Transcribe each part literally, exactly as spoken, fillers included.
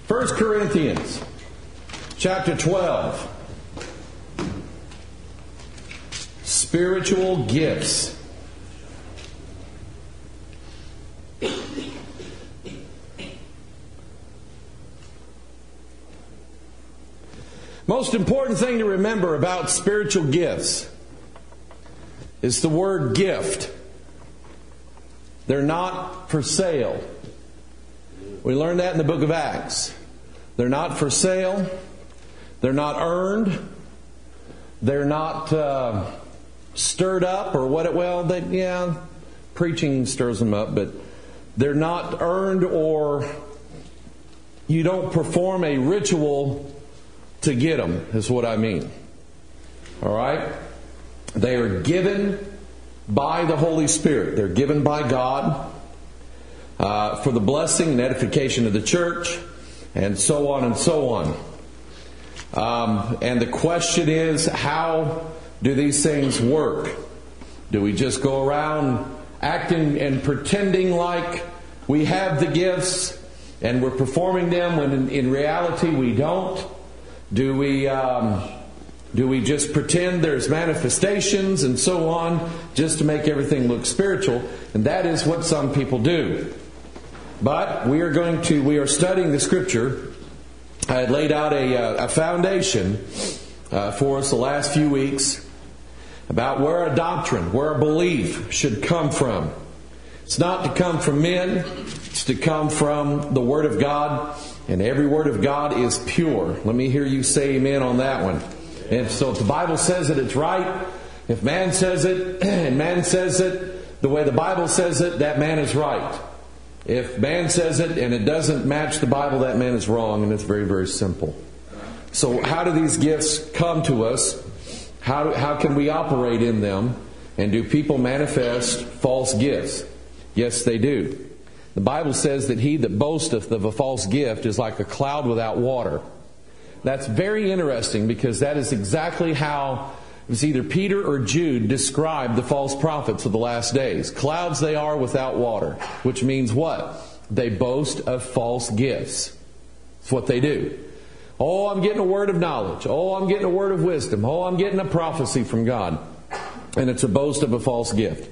First Corinthians chapter twelve. Spiritual gifts. Most important thing to remember about spiritual gifts is the word gift. They're not for sale. We learned that in the book of Acts. They're not for sale. They're not earned. They're not uh, stirred up or what it, well, they, yeah, preaching stirs them up, but they're not earned, or you don't perform a ritual to get them, is what I mean. All right? They are given by the Holy Spirit. They're given by God uh, for the blessing and edification of the church, and so on and so on. Um, and the question is, how do these things work? Do we just go around acting and pretending like we have the gifts and we're performing them when in, in reality we don't? Do we um, do we just pretend there's manifestations and so on just to make everything look spiritual? And that is what some people do. But we are going to we are studying the Scripture. I had laid out a, a foundation uh, for us the last few weeks about where a doctrine, where a belief should come from. It's not to come from men. It's to come from the Word of God. And every word of God is pure. Let me hear you say amen on that one. And so if the Bible says it, it's right. If man says it, and man says it the way the Bible says it, that man is right. If man says it and it doesn't match the Bible, that man is wrong. And it's very, very simple. So how do these gifts come to us? How, do, how can we operate in them? And do people manifest false gifts? Yes, they do. The Bible says that he that boasteth of a false gift is like a cloud without water. That's very interesting, because that is exactly how it was either Peter or Jude described the false prophets of the last days. Clouds they are without water, which means what? They boast of false gifts. That's what they do. Oh, I'm getting a word of knowledge. Oh, I'm getting a word of wisdom. Oh, I'm getting a prophecy from God. And it's a boast of a false gift.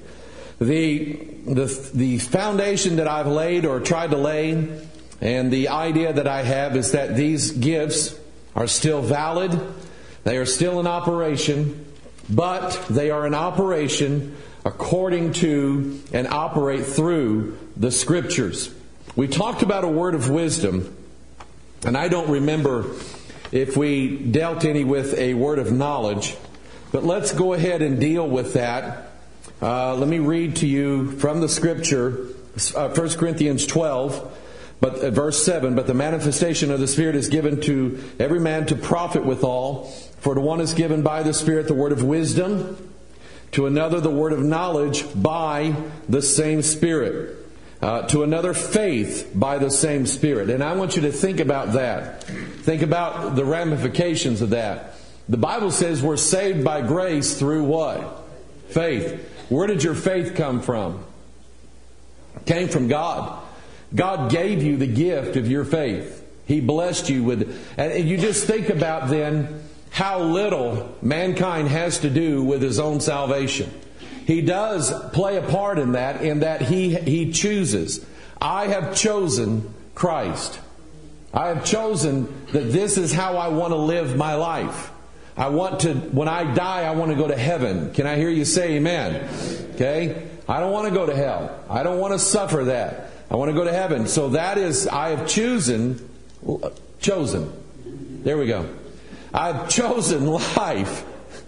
The, the the foundation that I've laid or tried to lay, and the idea that I have, is that these gifts are still valid. They are still in operation, but they are in operation according to and operate through the Scriptures. We talked about a word of wisdom, and I don't remember if we dealt any with a word of knowledge, but let's go ahead and deal with that. Uh, let me read to you from the Scripture, uh, First Corinthians twelve, but uh, verse seven. But the manifestation of the Spirit is given to every man to profit withal. For to one is given by the Spirit the word of wisdom, to another the word of knowledge by the same Spirit, uh, to another faith by the same Spirit. And I want you to think about that. Think about the ramifications of that. The Bible says we're saved by grace through what? Faith. Where did your faith come from? It came from God. God gave you the gift of your faith. He blessed you with, and you just think about then how little mankind has to do with his own salvation. He does play a part in that, in that he, he chooses. I have chosen Christ. I have chosen that this is how I want to live my life. I want to, when I die, I want to go to heaven. Can I hear you say amen? Okay? I don't want to go to hell. I don't want to suffer that. I want to go to heaven. So that is, I have chosen, chosen. There we go. I've chosen life.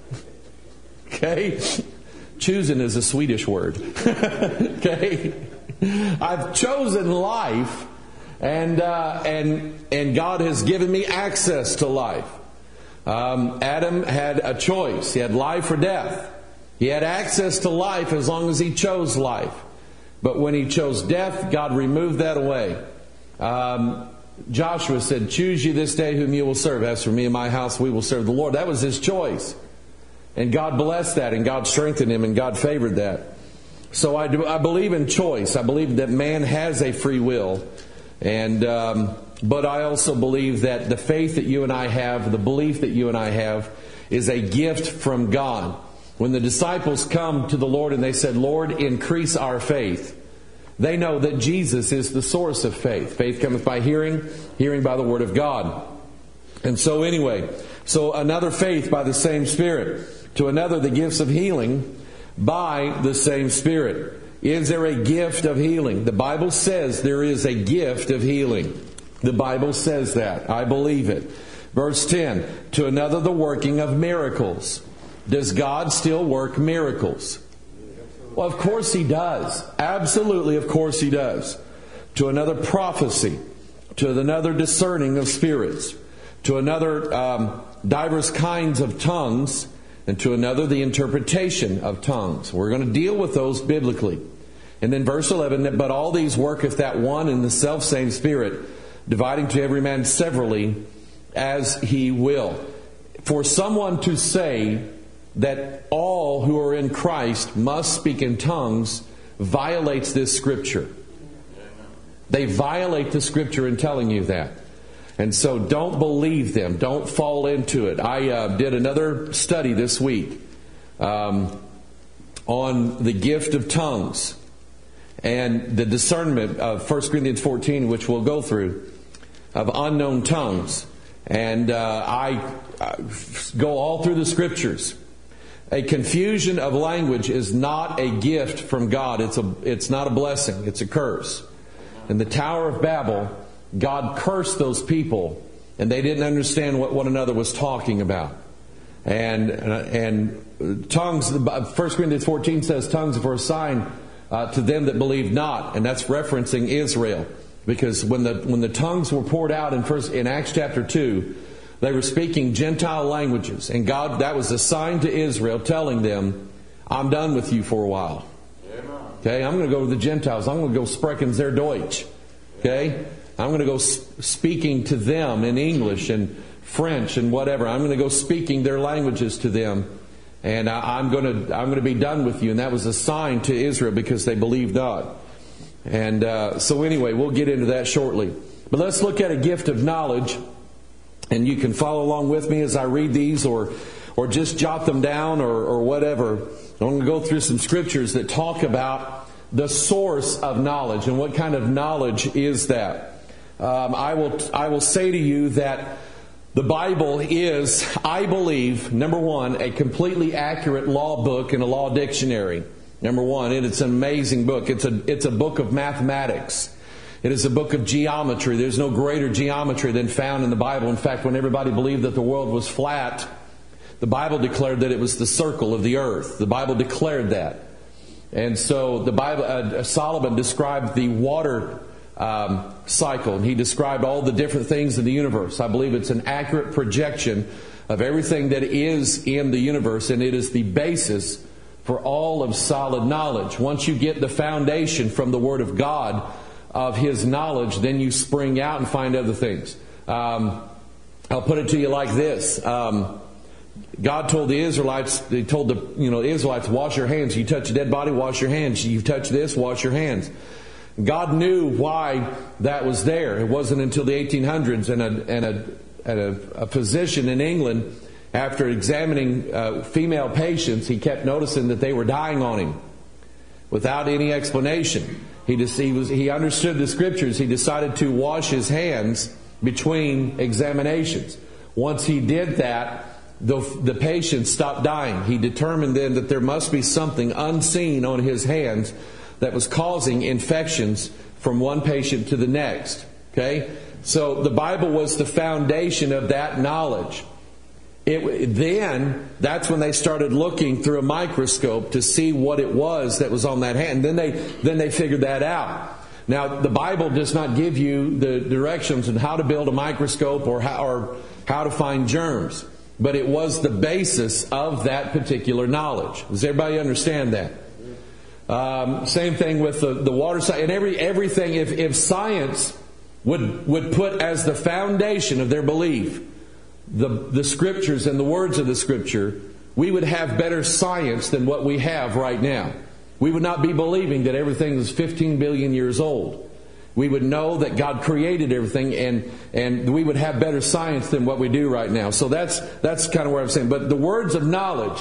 Okay? Chosen is a Swedish word. Okay? I've chosen life, and uh, and and God has given me access to life. Um, Adam had a choice. He had life or death. He had access to life as long as he chose life. But when he chose death, God removed that away. Um, Joshua said, "Choose you this day whom you will serve. As for me and my house, we will serve the Lord." That was his choice. And God blessed that, and God strengthened him, and God favored that. So I, do, I believe in choice. I believe that man has a free will. And um, but I also believe that the faith that you and I have, the belief that you and I have, is a gift from God. When the disciples come to the Lord and they said, Lord, increase our faith, they know that Jesus is the source of faith. Faith cometh by hearing, hearing by the Word of God. And so anyway, so another faith by the same Spirit. To another the gifts of healing by the same Spirit. Is there a gift of healing? The Bible says there is a gift of healing. The Bible says that. I believe it. Verse ten, to another the working of miracles. Does God still work miracles? Well, of course He does. Absolutely, of course He does. To another prophecy. To another discerning of spirits. To another um, diverse kinds of tongues. And to another the interpretation of tongues. We're going to deal with those biblically. And then verse eleven, but all these worketh that one and the selfsame Spirit, dividing to every man severally as He will. For someone to say that all who are in Christ must speak in tongues violates this Scripture. They violate the Scripture in telling you that. And so don't believe them. Don't fall into it. I uh, did another study this week um, on the gift of tongues and the discernment of First Corinthians fourteen, which we'll go through, of unknown tongues. And uh, I uh, go all through the Scriptures. A confusion of language is not a gift from God. It's a, it's not a blessing. It's a curse. In the Tower of Babel, God cursed those people, and they didn't understand what one another was talking about. And and tongues, First Corinthians fourteen says, tongues are for a sign uh, to them that believe not, and that's referencing Israel, because when the when the tongues were poured out in first in Acts chapter two, they were speaking Gentile languages, and God, that was a sign to Israel, telling them, "I'm done with you for a while. Okay, I'm going to go to the Gentiles. I'm going to go sprechen their Deutsch. Okay." I'm going to go speaking to them in English and French and whatever. I'm going to go speaking their languages to them, and I'm going to I'm going to be done with you. And that was a sign to Israel because they believed God. And uh, so anyway, we'll get into that shortly. But let's look at a gift of knowledge, and you can follow along with me as I read these, or or just jot them down, or or whatever. I'm going to go through some scriptures that talk about the source of knowledge and what kind of knowledge is that. Um, I will I will say to you that the Bible is, I believe, number one, a completely accurate law book and a law dictionary. Number one, and it's an amazing book. It's a it's a book of mathematics. It is a book of geometry. There's no greater geometry than found in the Bible. In fact, when everybody believed that the world was flat, the Bible declared that it was the circle of the earth. The Bible declared that. And so the Bible, uh, Solomon described the water Um, cycle, and he described all the different things in the universe. I believe it's an accurate projection of everything that is in the universe, and it is the basis for all of solid knowledge. Once you get the foundation from the Word of God of His knowledge, then you spring out and find other things. Um, I'll put it to you like this. Um, God told the Israelites, He told the you know the Israelites, wash your hands. You touch a dead body, wash your hands. You touch this, wash your hands. God knew why that was there. It wasn't until the eighteen hundreds and a, and a, and a, a physician in England, after examining uh, female patients, he kept noticing that they were dying on him without any explanation. He, just, he, was, he understood the Scriptures. He decided to wash his hands between examinations. Once he did that, the, the patient stopped dying. He determined then that there must be something unseen on his hands that was causing infections from one patient to the next. Okay? So the Bible was the foundation of that knowledge. It, then, that's when they started looking through a microscope to see what it was that was on that hand. Then they, then they figured that out. Now, the Bible does not give you the directions on how to build a microscope or how, or how to find germs. But it was the basis of that particular knowledge. Does everybody understand that? Um, same thing with the, the water science and every everything. If, if science would would put as the foundation of their belief the the Scriptures and the words of the Scripture, we would have better science than what we have right now. We would not be believing that everything is fifteen billion years old. we would know that God created everything, and, and we would have better science than what we do right now. So that's, that's kind of where I'm saying. But the words of knowledge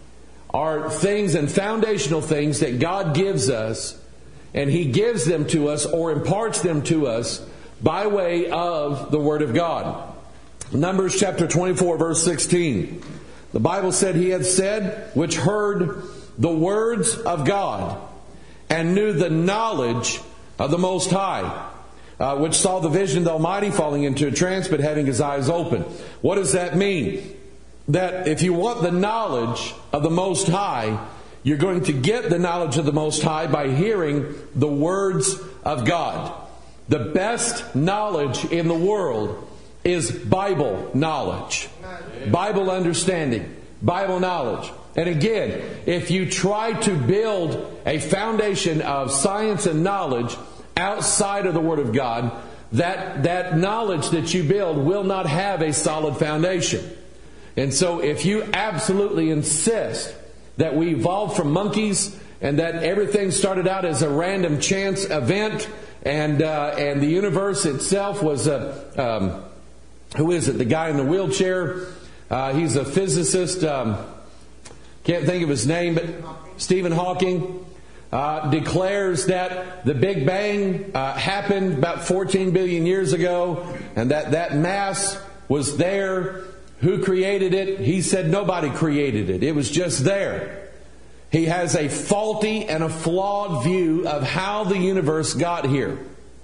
are things and foundational things that God gives us, and He gives them to us or imparts them to us by way of the Word of God. Numbers chapter twenty-four, verse sixteen. The Bible said, He had said, which heard the words of God, and knew the knowledge of the Most High, uh, which saw the vision of the Almighty falling into a trance, but having his eyes open. What does that mean? That if you want the knowledge of the Most High, you're going to get the knowledge of the Most High by hearing the words of God. The best knowledge in the world is Bible knowledge, Bible understanding, Bible knowledge. And again, if you try to build a foundation of science and knowledge outside of the Word of God, that, that knowledge that you build will not have a solid foundation. And so if you absolutely insist that we evolved from monkeys and that everything started out as a random chance event, and uh, and the universe itself was a, um, who is it? The guy in the wheelchair. Uh, he's a physicist. Um, Can't think of his name, but Stephen Hawking uh, declares that the Big Bang uh, happened about fourteen billion years ago, and that that mass was there. Who created it? He said nobody created it. It was just there. He has a faulty and a flawed view of how the universe got here.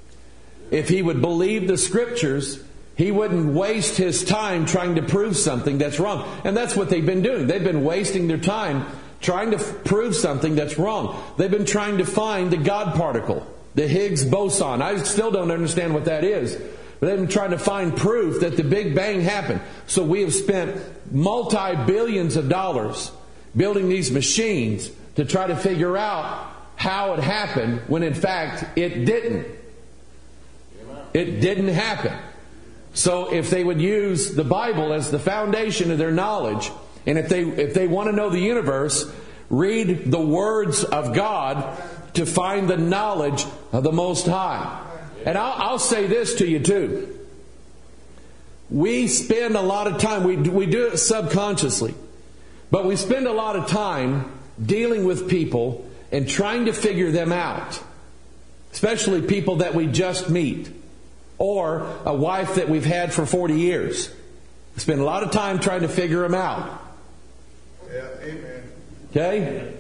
If he would believe the Scriptures, he wouldn't waste his time trying to prove something that's wrong. And that's what they've been doing. They've been wasting their time trying to f- prove something that's wrong. They've been trying to find the God particle, the Higgs boson. I still don't understand what that is. But they've been trying to find proof that the Big Bang happened. So we have spent multi-billions of dollars building these machines to try to figure out how it happened, when in fact it didn't. It didn't happen. So if they would use the Bible as the foundation of their knowledge, and if they if they want to know the universe, read the words of God to find the knowledge of the Most High. And I'll, I'll say this to you too. We spend a lot of time, we, we do it subconsciously, but we spend a lot of time dealing with people and trying to figure them out. Especially people that we just meet, or a wife that we've had for forty years. We spend a lot of time trying to figure them out. Yeah, amen. Okay?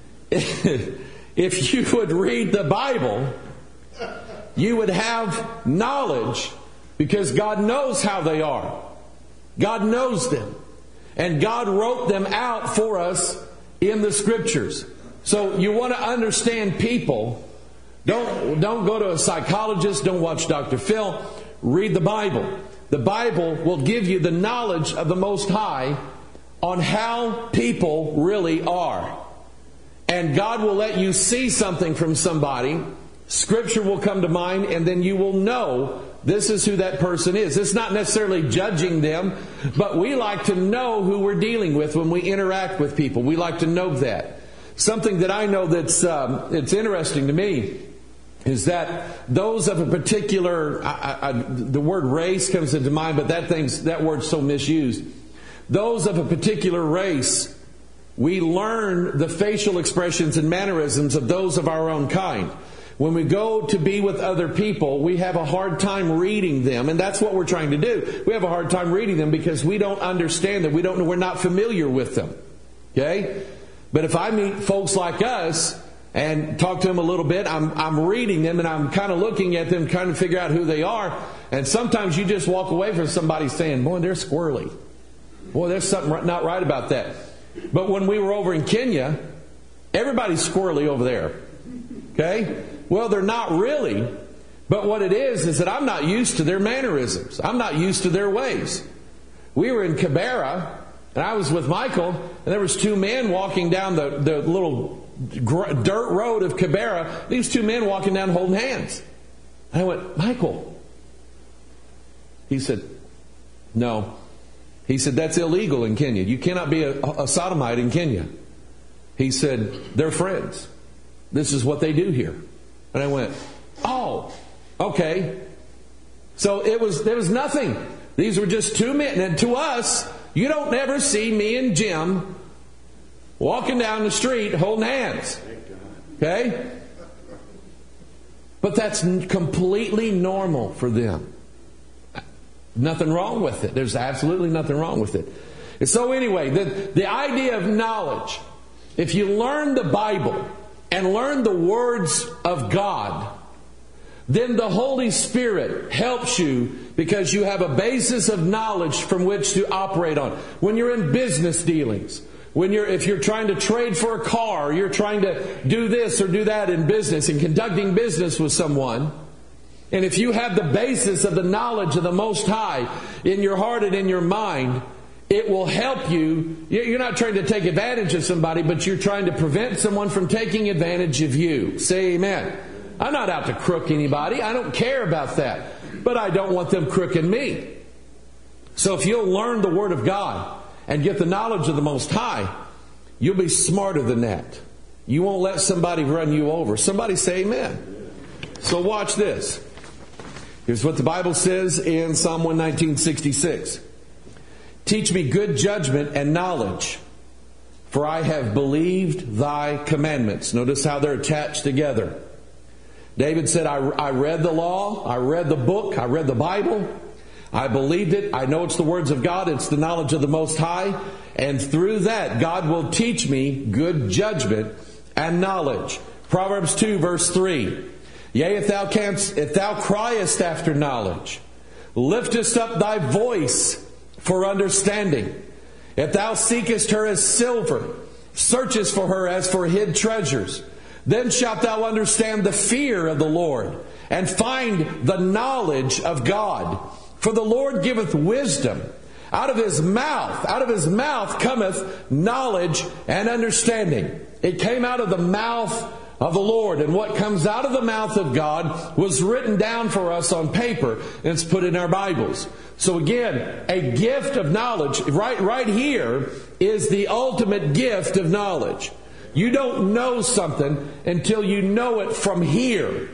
If you would read the Bible, you would have knowledge, because God knows how they are. God knows them. And God wrote them out for us in the Scriptures. So you want to understand people, don't, don't go to a psychologist, don't watch Doctor Phil, read the Bible. The Bible will give you the knowledge of the Most High on how people really are. And God will let you see something from somebody. Scripture will come to mind, and then you will know this is who that person is. It's not necessarily judging them, but we like to know who we're dealing with when we interact with people. We like to know that. Something that I know that's um, it's interesting to me is that those of a particular, I, I, the word race comes into mind, but that thing's that word's so misused. Those of a particular race, we learn the facial expressions and mannerisms of those of our own kind. When we go to be with other people, we have a hard time reading them, and that's what we're trying to do. We have a hard time reading them because we don't understand them. We don't. We're not familiar with them. Okay? But if I meet folks like us and talk to them a little bit, I'm I'm reading them and I'm kind of looking at them, trying to figure out who they are. And sometimes you just walk away from somebody saying, "Boy, they're squirrely. Boy, there's something not right about that." But when we were over in Kenya, everybody's squirrely over there. Okay? Well, they're not really. But what it is, is that I'm not used to their mannerisms. I'm not used to their ways. We were in Kibera, and I was with Michael, and there was two men walking down the, the little dirt road of Kibera. These two men walking down holding hands. And I went, "Michael." He said, "No." He said, "That's illegal in Kenya. You cannot be a, a sodomite in Kenya." He said, "They're friends. This is what they do here." And I went, "Oh, Okay. So it was, there was nothing. These were just two men. And to us, you don't ever see me and Jim walking down the street holding hands. Okay? But that's completely normal for them. Nothing wrong with it. There's absolutely nothing wrong with it. And so anyway, the, the idea of knowledge, if you learn the Bible and learn the words of God, then the Holy Spirit helps you because you have a basis of knowledge from which to operate on. When you're in business dealings, when you're, if you're trying to trade for a car, or you're trying to do this or do that in business and conducting business with someone, and if you have the basis of the knowledge of the Most High in your heart and in your mind, it will help you. You're not trying to take advantage of somebody, but you're trying to prevent someone from taking advantage of you. Say amen. I'm not out to crook anybody. I don't care about that. But I don't want them crooking me. So if you'll learn the Word of God and get the knowledge of the Most High, you'll be smarter than that. You won't let somebody run you over. Somebody say amen. So watch this. Here's what the Bible says in Psalm one nineteen, sixty-six. Teach me good judgment and knowledge, for I have believed thy commandments. Notice how they're attached together. David said, I, I read the law, I read the book, I read the Bible, I believed it, I know it's the words of God, it's the knowledge of the Most High, and through that God will teach me good judgment and knowledge. Proverbs two verse three. Yea, if thou canst, if thou criest after knowledge, liftest up thy voice for understanding. If thou seekest her as silver, searchest for her as for hid treasures, then shalt thou understand the fear of the Lord, and find the knowledge of God. For the Lord giveth wisdom. Out of his mouth, out of his mouth cometh knowledge and understanding. It came out of the mouth of the Lord. And what comes out of the mouth of God was written down for us on paper, and it's put in our Bibles. So again, a gift of knowledge, right, right here is the ultimate gift of knowledge. You don't know something until you know it from here.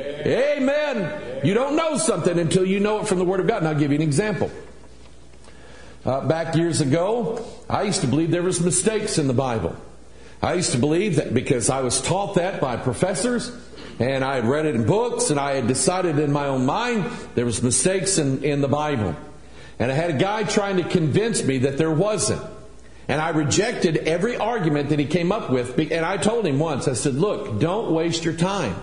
Amen. Amen. You don't know something until you know it from the Word of God. And I'll give you an example. Uh, back years ago, I used to believe there was mistakes in the Bible. I used to believe that because I was taught that by professors, and I had read it in books, and I had decided in my own mind there was mistakes in, in the Bible. And I had a guy trying to convince me that there wasn't. And I rejected every argument that he came up with. And I told him once, I said, look, don't waste your time.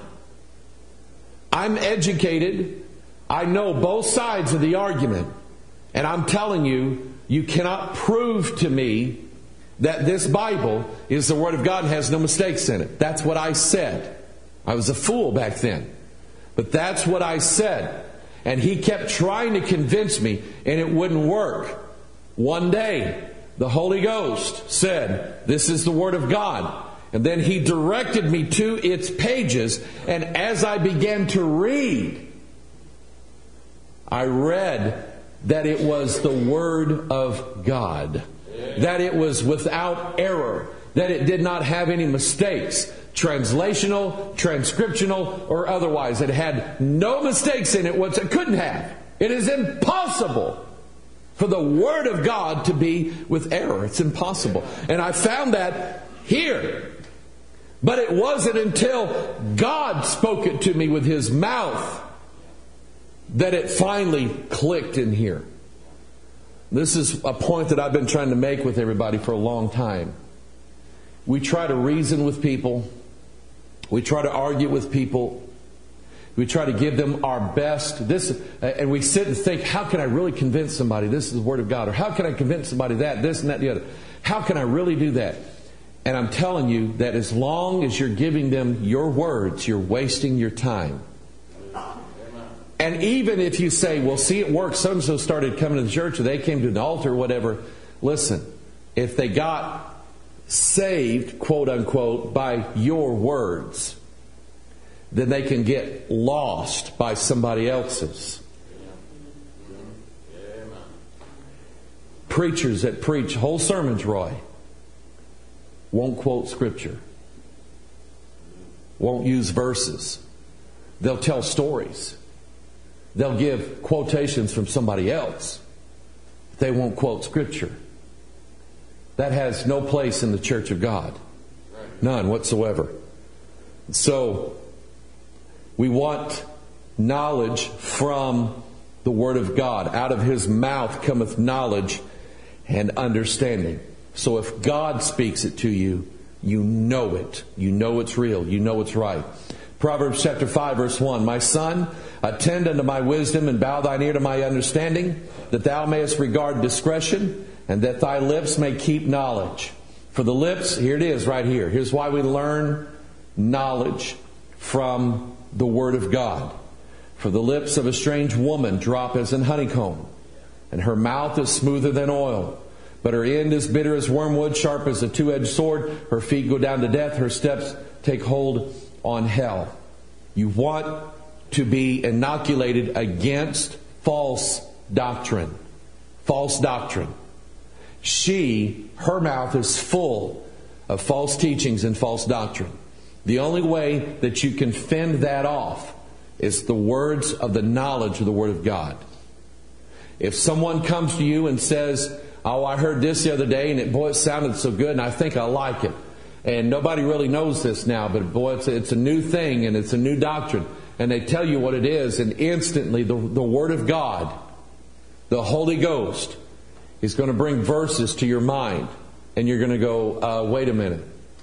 I'm educated. I know both sides of the argument. And I'm telling you, you cannot prove to me that this Bible is the Word of God and has no mistakes in it. That's what I said. I was a fool back then. But that's what I said. And he kept trying to convince me, and it wouldn't work. One day, the Holy Ghost said, this is the Word of God. And then He directed me to its pages. And as I began to read, I read that it was the Word of God. That it was without error. That it did not have any mistakes. Translational, transcriptional, or otherwise. It had no mistakes in it. What it couldn't have. It is impossible for the Word of God to be with error. It's impossible. And I found that here. But it wasn't until God spoke it to me with His mouth that it finally clicked in here. This is a point that I've been trying to make with everybody for a long time. We try to reason with people. We try to argue with people. We try to give them our best. This, and we sit and think, how can I really convince somebody this is the Word of God? Or how can I convince somebody that, this and that, and the other? How can I really do that? And I'm telling you that as long as you're giving them your words, you're wasting your time. And even if you say, well, see, it works. So-and-so started coming to the church, or they came to an altar or whatever. Listen, if they got saved, quote unquote, by your words, then they can get lost by somebody else's. Preachers that preach whole sermons, Roy, won't quote Scripture. Won't use verses. They'll tell stories. They'll give quotations from somebody else. They won't quote Scripture. That has no place in the church of God. None whatsoever. So, we want knowledge from the Word of God. Out of His mouth cometh knowledge and understanding. So if God speaks it to you, you know it. You know it's real. You know it's right. Proverbs chapter five verse one. My son, attend unto my wisdom and bow thine ear to my understanding, that thou mayest regard discretion, and that thy lips may keep knowledge. For the lips, here it is right here. Here's why we learn knowledge from the Word of God. For the lips of a strange woman drop as an honeycomb, and her mouth is smoother than oil. But her end is bitter as wormwood, sharp as a two-edged sword. Her feet go down to death. Her steps take hold on hell. You want to be inoculated against false doctrine. False doctrine. She, her mouth is full of false teachings and false doctrine. The only way that you can fend that off is the words of the knowledge of the Word of God. If someone comes to you and says, oh, I heard this the other day, and it, boy, it sounded so good, and I think I like it. And nobody really knows this now, but boy, it's a, it's a new thing, and it's a new doctrine. And they tell you what it is, and instantly the, the Word of God, the Holy Ghost, is going to bring verses to your mind. And you're going to go, uh, wait a minute.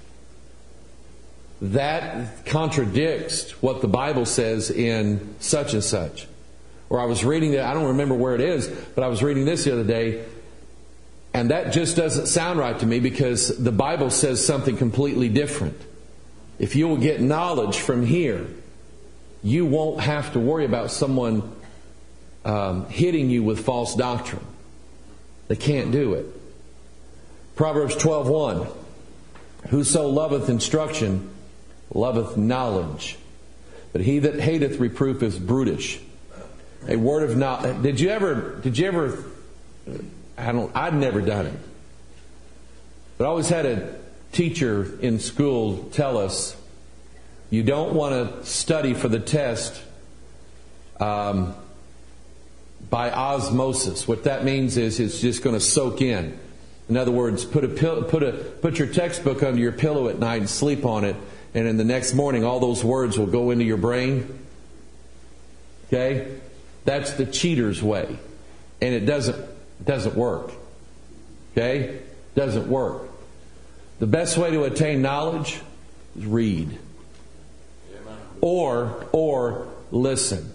That contradicts what the Bible says in such and such. Or I was reading that, I don't remember where it is, but I was reading this the other day, and that just doesn't sound right to me because the Bible says something completely different. If you will get knowledge from here, you won't have to worry about someone um, hitting you with false doctrine. They can't do it. Proverbs twelve one. Whoso loveth instruction loveth knowledge, but he that hateth reproof is brutish. A word of knowledge. Did you ever? Did you ever? I don't. I'd never done it, but I always had a teacher in school tell us, you don't want to study for the test um, by osmosis. What that means is it's just going to soak in. In other words, put a pill, put a put your textbook under your pillow at night and sleep on it, and in the next morning, all those words will go into your brain. Okay, that's the cheater's way, and it doesn't it doesn't work. Okay, doesn't work. The best way to attain knowledge is read, or or listen,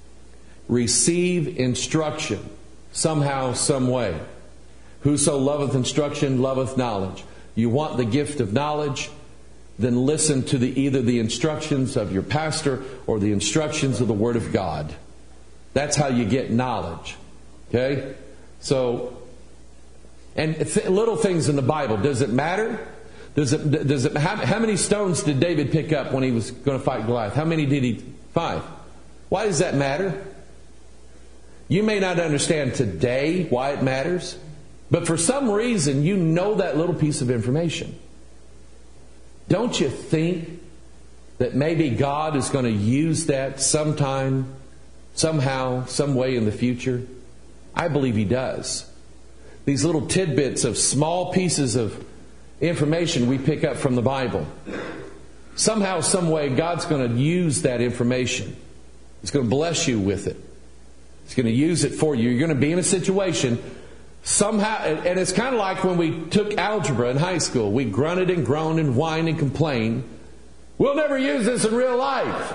receive instruction somehow, some way. Whoso loveth instruction loveth knowledge. You want the gift of knowledge? Then listen to the either the instructions of your pastor or the instructions of the Word of God. That's how you get knowledge. Okay? So, and th- little things in the Bible. Does it matter? Does it? Does it? How, how many stones did David pick up when he was going to fight Goliath? How many did he? Five. Why does that matter? You may not understand today why it matters. But for some reason, you know that little piece of information. Don't you think that maybe God is going to use that sometime, somehow, some way in the future? I believe He does. These little tidbits of small pieces of information we pick up from the Bible. Somehow, some way, God's going to use that information. He's going to bless you with it. He's going to use it for you. You're going to be in a situation somehow, and it's kind of like when we took algebra in high school. We grunted and groaned and whined and complained. We'll never use this in real life.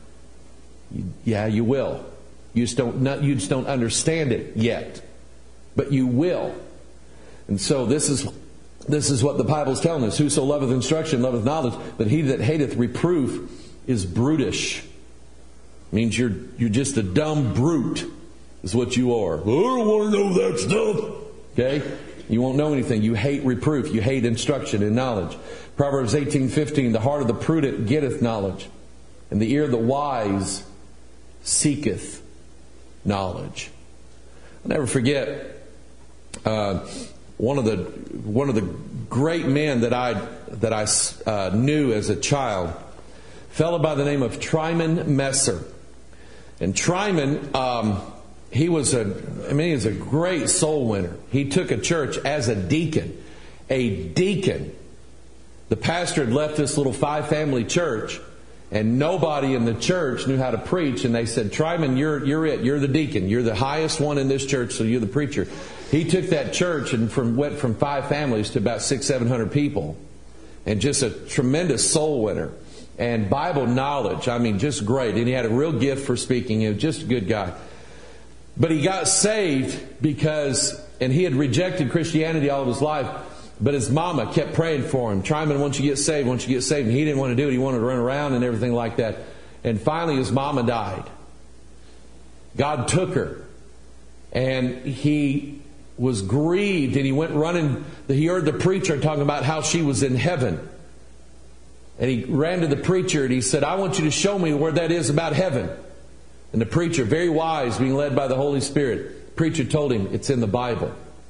Yeah, you will. You just don't, you just don't understand it yet. But you will. And so this is this is what the Bible's telling us. Whoso loveth instruction loveth knowledge, but he that hateth reproof is brutish. Means you're you're just a dumb brute. Is what you are. I don't want to know that stuff. Okay? You won't know anything. You hate reproof. You hate instruction and knowledge. Proverbs eighteen fifteen. The heart of the prudent getteth knowledge, and the ear of the wise seeketh knowledge. I'll never forget uh, one of the one of the great men that I that I uh, knew as a child. A fellow by the name of Tryman Messer. And Tryman, um, he was a, I mean, he was a great soul winner. He took a church as a deacon. A deacon. The pastor had left this little five-family church, and nobody in the church knew how to preach. And they said, Tryman, you're you're it. You're the deacon. You're the highest one in this church, so you're the preacher. He took that church and from went from five families to about six, seven hundred people, and just a tremendous soul winner. And Bible knowledge, I mean, just great. And he had a real gift for speaking. He was just a good guy. But he got saved because, and he had rejected Christianity all of his life, but his mama kept praying for him. Tryman, once you get saved, once you get saved. And he didn't want to do it. He wanted to run around and everything like that. And finally his mama died. God took her. And he was grieved, and he went running. He heard the preacher talking about how she was in heaven. And he ran to the preacher and he said, I want you to show me where that is about heaven. And the preacher, very wise, being led by the Holy Spirit, the preacher told him, it's in the Bible.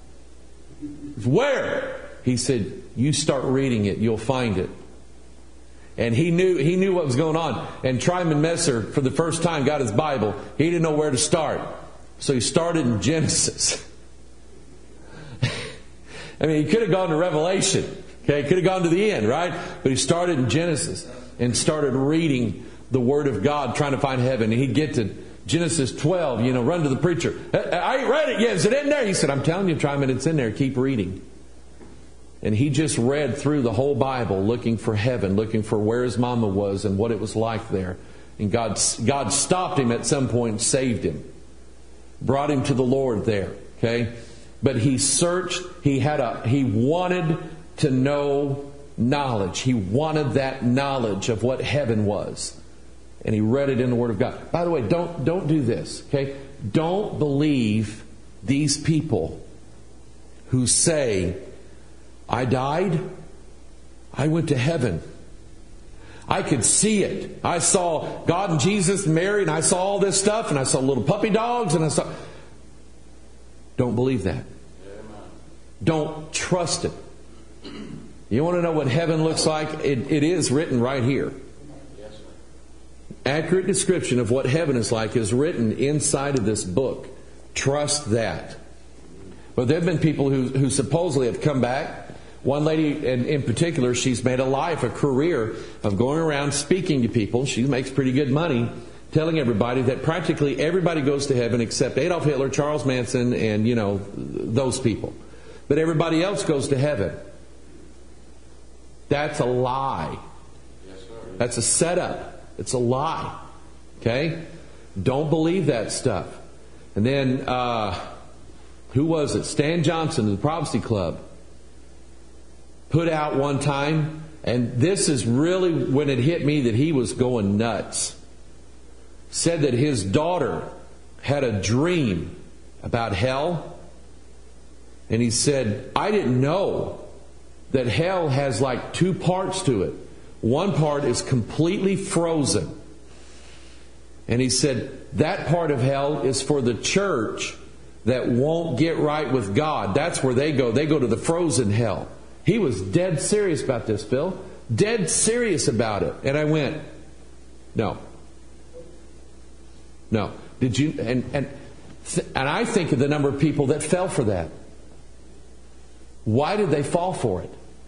Where? He said, you start reading it, you'll find it. And he knew he knew what was going on. And Tryman Messer, for the first time, got his Bible. He didn't know where to start. So he started in Genesis. I mean, he could have gone to Revelation. Okay, could have gone to the end, right? But he started in Genesis and started reading the Word of God, trying to find heaven. And he'd get to Genesis twelve, you know, run to the preacher. I ain't read it yet. Is it in there? He said, I'm telling you, Tryman, it's in there. Keep reading. And he just read through the whole Bible, looking for heaven, looking for where his mama was and what it was like there. And God, God stopped him at some point and saved him. Brought him to the Lord there. Okay? But he searched, he had a, he wanted to know knowledge. He wanted that knowledge of what heaven was. And he read it in the Word of God. By the way, don't, don't do this. Okay? Don't believe these people who say, I died, I went to heaven. I could see it. I saw God and Jesus and Mary, and I saw all this stuff, and I saw little puppy dogs, and I saw... Don't believe that. Don't trust it. You want to know what heaven looks like? It, it is written right here. Accurate description of what heaven is like is written inside of this book. Trust that. But there have been people who, who supposedly have come back. One lady in, in particular, she's made a life, a career of going around speaking to people. She makes pretty good money, telling everybody that practically everybody goes to heaven except Adolf Hitler, Charles Manson, and, you know, those people. But everybody else goes to heaven. That's a lie. Yes, sir. That's a setup. It's a lie. Okay? Don't believe that stuff. And then, uh, who was it? Stan Johnson of the Prophecy Club put out one time, and this is really when it hit me that he was going nuts. Said that his daughter had a dream about hell. And he said, I didn't know that hell has like two parts to it. One part is completely frozen. And he said, that part of hell is for the church that won't get right with God. That's where they go. They go to the frozen hell. He was dead serious about this, Phil. Dead serious about it. And I went, no. No. Did you? And and th- and I think of the number of people that fell for that. Why did they fall for it?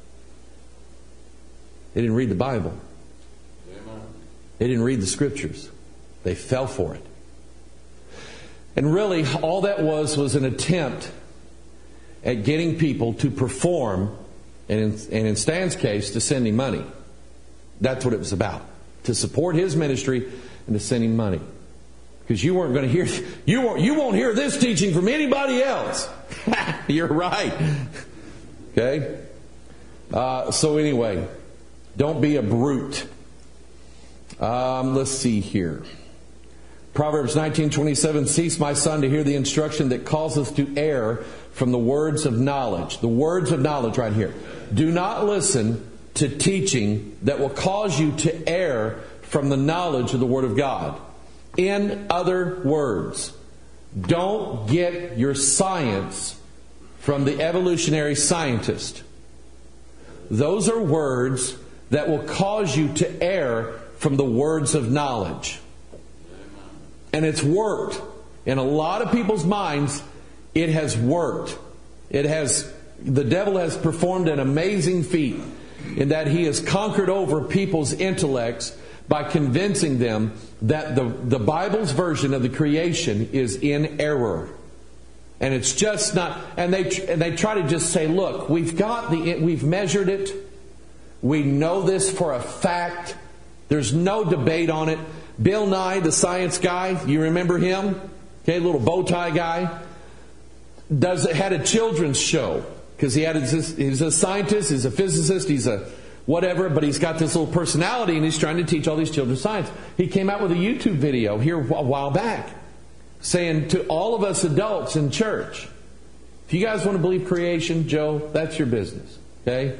They didn't read the Bible. Amen. They didn't read the Scriptures. They fell for it. And really, all that was was an attempt at getting people to perform, and in, and in Stan's case, to send him money. That's what it was about. To support his ministry and to send him money. Because you weren't going to hear, you won't, you won't hear this teaching from anybody else. You're right. Okay? Uh, so anyway, don't be a brute. Um, let's see here. Proverbs nineteen twenty-seven, cease, my son, to hear the instruction that causes to err from the words of knowledge. The words of knowledge right here. Do not listen to teaching that will cause you to err from the knowledge of the Word of God. In other words, don't get your science from the evolutionary scientist. Those are words that will cause you to err from the words of knowledge. And it's worked. In a lot of people's minds, it has worked. It has, the devil has performed an amazing feat in that he has conquered over people's intellects by convincing them that the, the Bible's version of the creation is in error. And it's just not, and they and they try to just say, look, we've got the, we've measured it. We know this for a fact. There's no debate on it. Bill Nye, the science guy, you remember him? Okay, little bow tie guy. Does had a children's show because he had his, he's a scientist, he's a physicist, he's a whatever, but he's got this little personality and he's trying to teach all these children science. He came out with a YouTube video here a while back saying to all of us adults in church, if you guys want to believe creation, Joe, that's your business. Okay?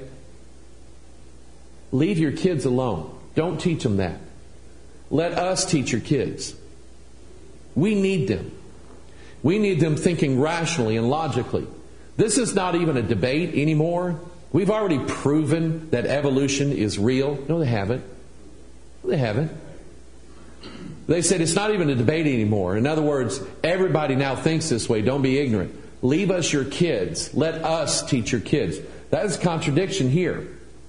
Leave your kids alone. Don't teach them that. Let us teach your kids. We need them. We need them thinking rationally and logically. This is not even a debate anymore. We've already proven that evolution is real. No, they haven't. No, they haven't. They said it's not even a debate anymore. In other words, everybody now thinks this way. Don't be ignorant. Leave us your kids. Let us teach your kids. That is a contradiction here.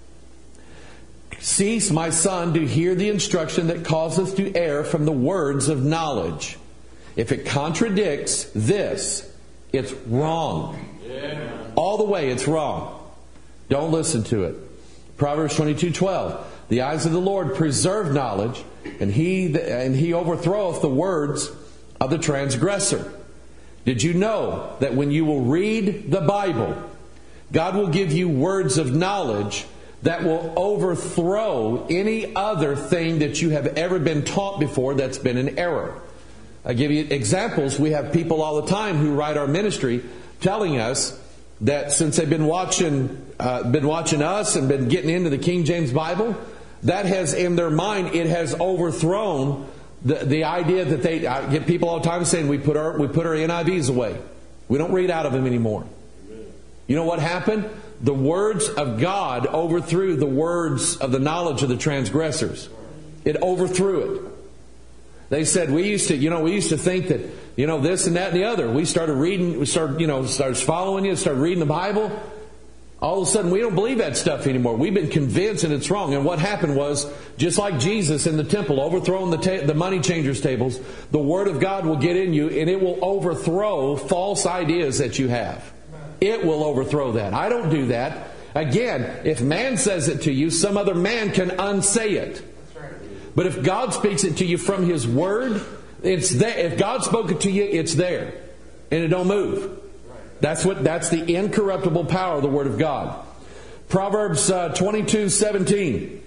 Cease, my son, to hear the instruction that causeth to err from the words of knowledge. If it contradicts this, it's wrong. Yeah. All the way, it's wrong. Don't listen to it. Proverbs twenty-two twelve. The eyes of the Lord preserve knowledge, and he and he overthroweth the words of the transgressor. Did you know that when you will read the Bible, God will give you words of knowledge that will overthrow any other thing that you have ever been taught before that's been an error? I give you examples. We have people all the time who write our ministry telling us that since they've been watching, uh, been watching us and been getting into the King James Bible, that has in their mind, it has overthrown the, the idea that they, I get people all the time saying we put our, we put our N I Vs away. We don't read out of them anymore. You know what happened? The words of God overthrew the words of the knowledge of the transgressors. It overthrew it. They said we used to, you know, we used to think that, you know, this and that and the other. We started reading, we started, you know, started following you, started reading the Bible. All of a sudden, we don't believe that stuff anymore. We've been convinced and it's wrong. And what happened was, just like Jesus in the temple overthrowing the, ta- the money changers' tables, the Word of God will get in you and it will overthrow false ideas that you have. It will overthrow that. I don't do that. Again, if man says it to you, some other man can unsay it. But if God speaks it to you from His Word, it's there. If God spoke it to you, it's there. And it don't move. That's what. That's the incorruptible power of the Word of God. Proverbs uh, twenty-two seventeen.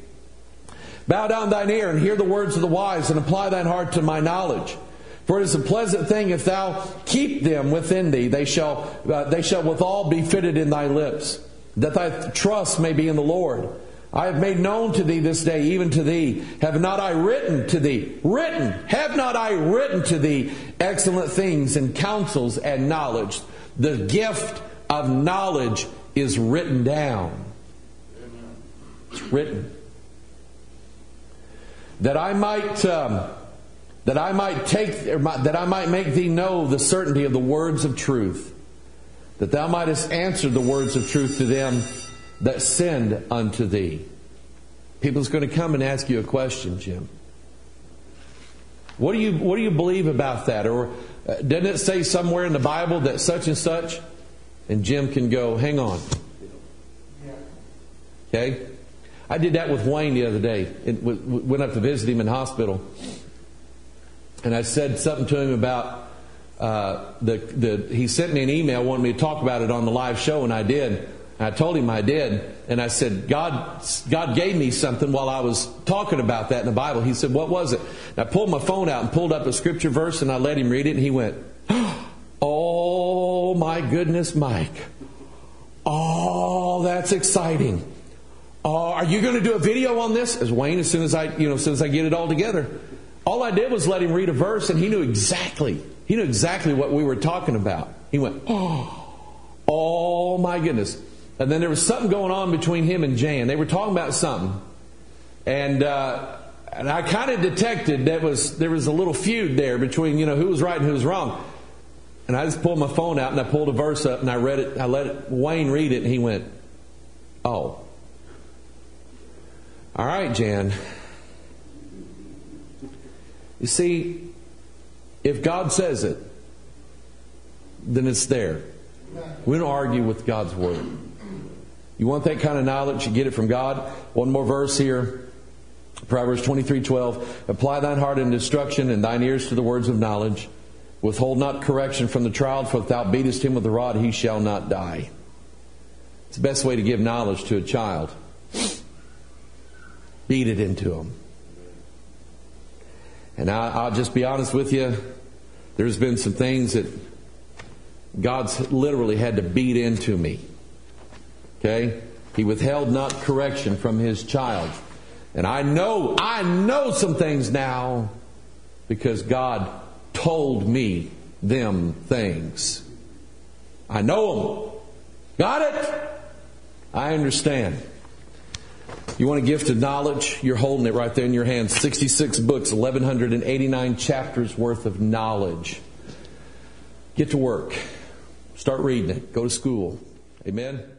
Bow down thine ear and hear the words of the wise, and apply thine heart to my knowledge. For it is a pleasant thing if thou keep them within thee. They shall, uh, they shall withal be fitted in thy lips, that thy trust may be in the Lord. I have made known to thee this day, even to thee. Have not I written to thee? Written. Have not I written to thee excellent things and counsels and knowledge? The gift of knowledge is written down. It's written. That I might, um, that I might take, or my, that I might make thee know the certainty of the words of truth. That thou mightest answer the words of truth to them that send unto thee. People's going to come and ask you a question, Jim. What do you what do you believe about that? Or uh, doesn't it say somewhere in the Bible that such and such? And Jim can go, hang on. Okay? I did that with Wayne the other day. It w- went up to visit him in hospital. And I said something to him about uh, the the. He sent me an email, wanted me to talk about it on the live show, and I did. I told him I did, and I said, God God gave me something while I was talking about that in the Bible. He said, what was it? And I pulled my phone out and pulled up a scripture verse, and I let him read it, and he went, oh my goodness, Mike. Oh, that's exciting. Oh, are you going to do a video on this? As Wayne, as soon as I, you know, as soon as I get it all together. All I did was let him read a verse, and he knew exactly, he knew exactly what we were talking about. He went, oh, oh my goodness. And then there was something going on between him and Jan. They were talking about something. And uh, And I kind of detected that was there was a little feud there between, you know, who was right and who was wrong. And I just pulled my phone out and I pulled a verse up and I read it. I let it, Wayne read it, and he went, "Oh, all right, Jan." You see, if God says it, then it's there. We don't argue with God's Word. You want that kind of knowledge? You get it from God. One more verse here. Proverbs twenty-three twelve. Apply thine heart in instruction and thine ears to the words of knowledge. Withhold not correction from the child, for if thou beatest him with the rod, he shall not die. It's the best way to give knowledge to a child. Beat it into him. And I, I'll just be honest with you. There's been some things that God's literally had to beat into me. Okay? He withheld not correction from His child. And I know, I know some things now because God told me them things. I know them. Got it? I understand. You want a gift of knowledge? You're holding it right there in your hands. sixty-six books, eleven eighty-nine chapters worth of knowledge. Get to work. Start reading it. Go to school. Amen?